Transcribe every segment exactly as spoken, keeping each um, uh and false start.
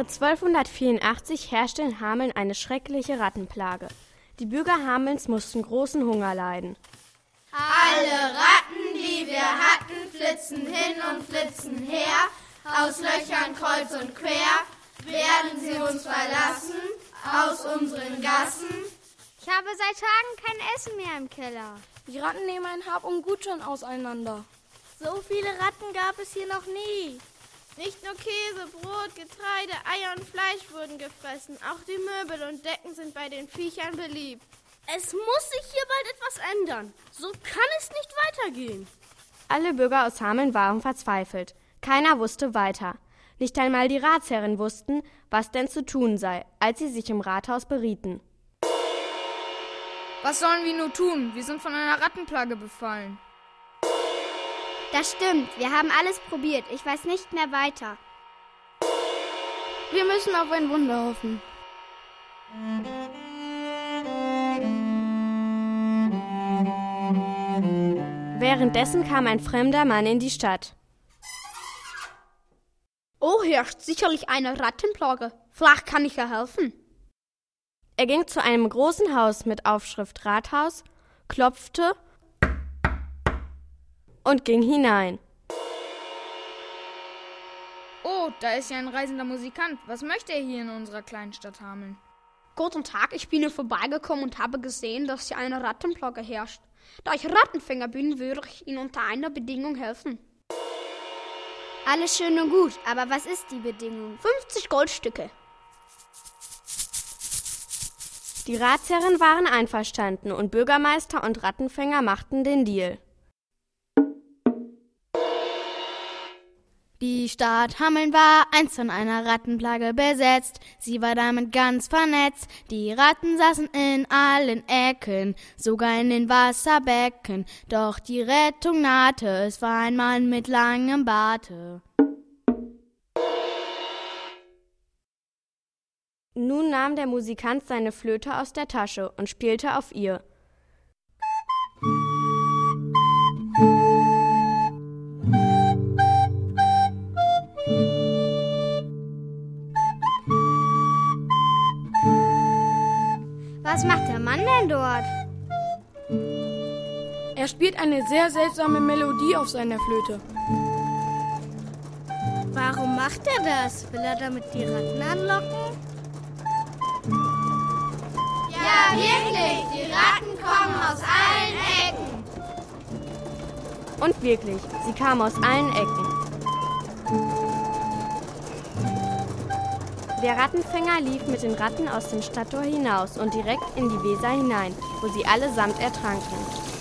Jahr zwölfhundertvierundachtzig herrschte in Hameln eine schreckliche Rattenplage. Die Bürger Hamelns mussten großen Hunger leiden. Alle Ratten, die wir hatten, flitzen hin und flitzen her, aus Löchern kreuz und quer, werden sie uns verlassen, aus unseren Gassen. Ich habe seit Tagen kein Essen mehr im Keller. Die Ratten nehmen ein Hab und Gut schon auseinander. So viele Ratten gab es hier noch nie. Nicht nur Käse, Brot, Getreide, Eier und Fleisch wurden gefressen. Auch die Möbel und Decken sind bei den Viechern beliebt. Es muss sich hier bald etwas ändern. So kann es nicht weitergehen. Alle Bürger aus Hameln waren verzweifelt. Keiner wusste weiter. Nicht einmal die Ratsherren wussten, was denn zu tun sei, als sie sich im Rathaus berieten. Was sollen wir nur tun? Wir sind von einer Rattenplage befallen. Das stimmt, wir haben alles probiert. Ich weiß nicht mehr weiter. Wir müssen auf ein Wunder hoffen. Währenddessen kam ein fremder Mann in die Stadt. Oh, herrscht sicherlich eine Rattenplage. Vielleicht kann ich ja helfen. Er ging zu einem großen Haus mit Aufschrift Rathaus, klopfte und ging hinein. Oh, da ist ja ein reisender Musikant. Was möchte er hier in unserer kleinen Stadt Hameln? Guten Tag, ich bin hier vorbeigekommen und habe gesehen, dass hier eine Rattenplage herrscht. Da ich Rattenfänger bin, würde ich Ihnen unter einer Bedingung helfen. Alles schön und gut, aber was ist die Bedingung? fünfzig Goldstücke. Die Ratsherren waren einverstanden und Bürgermeister und Rattenfänger machten den Deal. Die Stadt Hameln war einst von einer Rattenplage besetzt. Sie war damit ganz vernetzt. Die Ratten saßen in allen Ecken, sogar in den Wasserbecken. Doch die Rettung nahte, es war ein Mann mit langem Barte. Nun nahm der Musikant seine Flöte aus der Tasche und spielte auf ihr. Was macht der Mann denn dort? Er spielt eine sehr seltsame Melodie auf seiner Flöte. Warum macht er das? Will er damit die Ratten anlocken? Ja, wirklich, die Ratten kommen aus allen Ecken. Und wirklich, sie kamen aus allen Ecken. Der Rattenfänger lief mit den Ratten aus dem Stadttor hinaus und direkt in die Weser hinein, wo sie allesamt ertranken.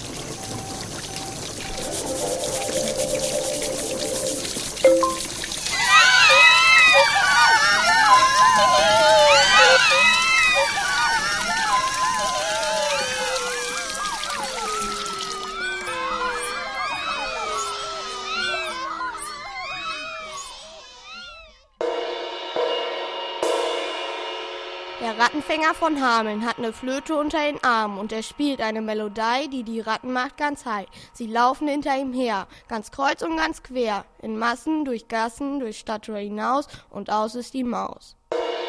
Der Rattenfänger von Hameln hat eine Flöte unter den Armen und er spielt eine Melodie, die die Ratten macht ganz high. Sie laufen hinter ihm her, ganz kreuz und ganz quer, in Massen, durch Gassen, durch Stadttor hinaus und aus ist die Maus.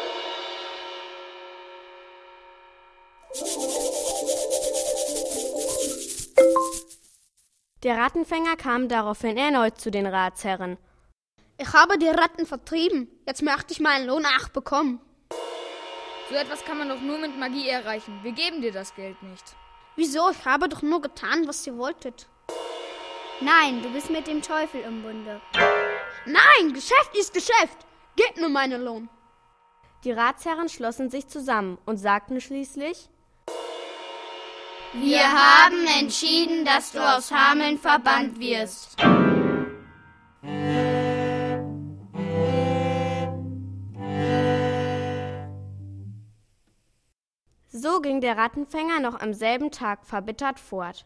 Der Rattenfänger kam daraufhin erneut zu den Ratsherren. Ich habe die Ratten vertrieben. Jetzt möchte ich meinen Lohn auch bekommen. So etwas kann man doch nur mit Magie erreichen. Wir geben dir das Geld nicht. Wieso? Ich habe doch nur getan, was ihr wolltet. Nein, du bist mit dem Teufel im Bunde. Nein, Geschäft ist Geschäft. Gebt mir meinen Lohn. Die Ratsherren schlossen sich zusammen und sagten schließlich: Wir haben entschieden, dass du aus Hameln verbannt wirst. So ging der Rattenfänger noch am selben Tag verbittert fort.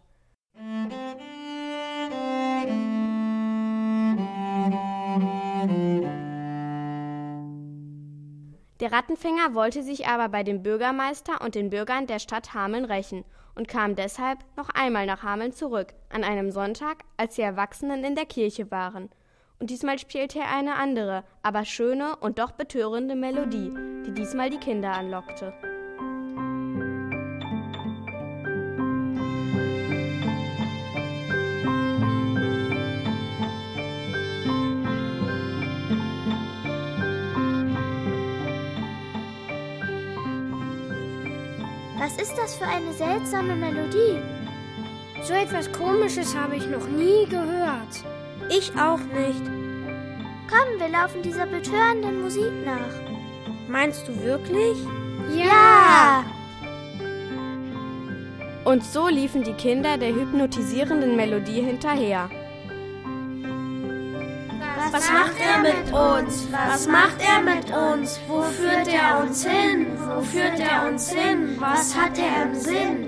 Der Rattenfänger wollte sich aber bei dem Bürgermeister und den Bürgern der Stadt Hameln rächen und kam deshalb noch einmal nach Hameln zurück, an einem Sonntag, als die Erwachsenen in der Kirche waren. Und diesmal spielte er eine andere, aber schöne und doch betörende Melodie, die diesmal die Kinder anlockte. Was ist das für eine seltsame Melodie? So etwas Komisches habe ich noch nie gehört. Ich auch nicht. Komm, wir laufen dieser betörenden Musik nach. Meinst du wirklich? Ja! Und so liefen die Kinder der hypnotisierenden Melodie hinterher. Was macht er mit uns? Was macht er mit uns? Wo führt er uns hin? Wo führt er uns hin? Was hat er im Sinn?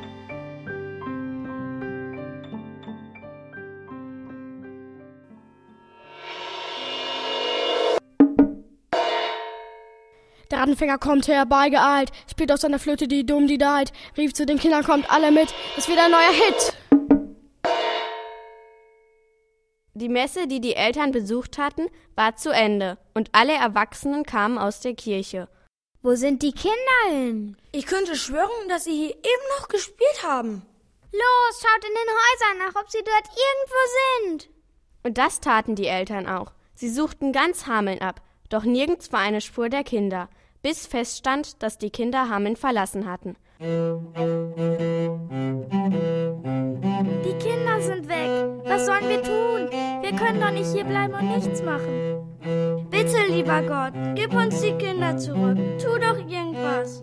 Der Rattenfänger kommt herbeigeeilt, spielt auf seiner Flöte die Dumm, die deit, rief zu den Kindern, kommt alle mit, ist wieder ein neuer Hit. Die Messe, die die Eltern besucht hatten, war zu Ende und alle Erwachsenen kamen aus der Kirche. Wo sind die Kinder hin? Ich könnte schwören, dass sie hier eben noch gespielt haben. Los, schaut in den Häusern nach, ob sie dort irgendwo sind. Und das taten die Eltern auch. Sie suchten ganz Hameln ab, doch nirgends war eine Spur der Kinder, bis feststand, dass die Kinder Hameln verlassen hatten. Die Kinder sind weg. Was sollen wir tun? Wir können doch nicht hier bleiben und nichts machen. Bitte, lieber Gott, gib uns die Kinder zurück. Tu doch irgendwas.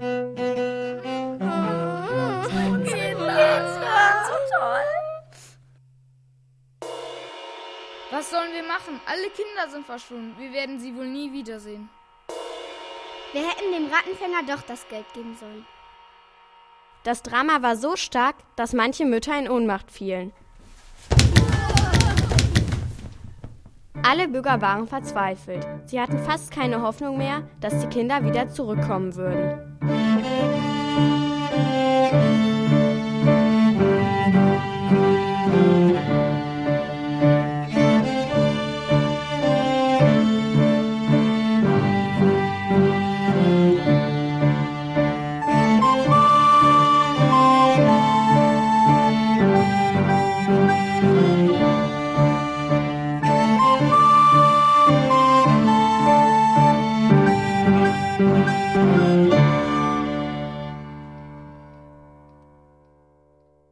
Was sollen wir machen? Alle Kinder sind verschwunden. Wir werden sie wohl nie wiedersehen. Wir hätten dem Rattenfänger doch das Geld geben sollen. Das Drama war so stark, dass manche Mütter in Ohnmacht fielen. Alle Bürger waren verzweifelt. Sie hatten fast keine Hoffnung mehr, dass die Kinder wieder zurückkommen würden.